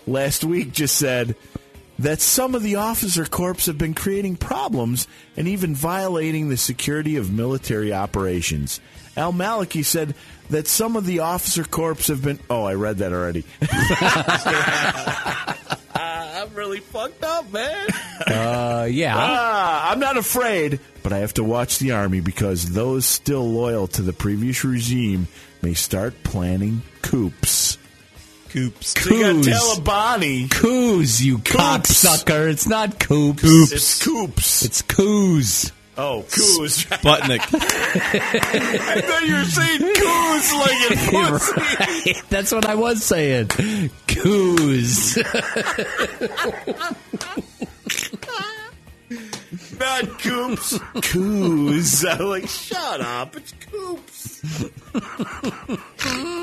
last week just said that some of the officer corps have been creating problems and even violating the security of military operations. Al Maliki said that some of the officer corps have been... Oh, I read that already. I'm really fucked up, man. Yeah. I'm not afraid, but I have to watch the Army because those still loyal to the previous regime may start planning coups. Coops. So you got Talibani. Coups, you cocksucker. It's not coops. It's coups. It's coups. Oh, coups. Sputnik. I thought you were saying coups like in pussy. Right. That's what I was saying. Coups. Not coops. Coups. I'm like, shut up. It's coups.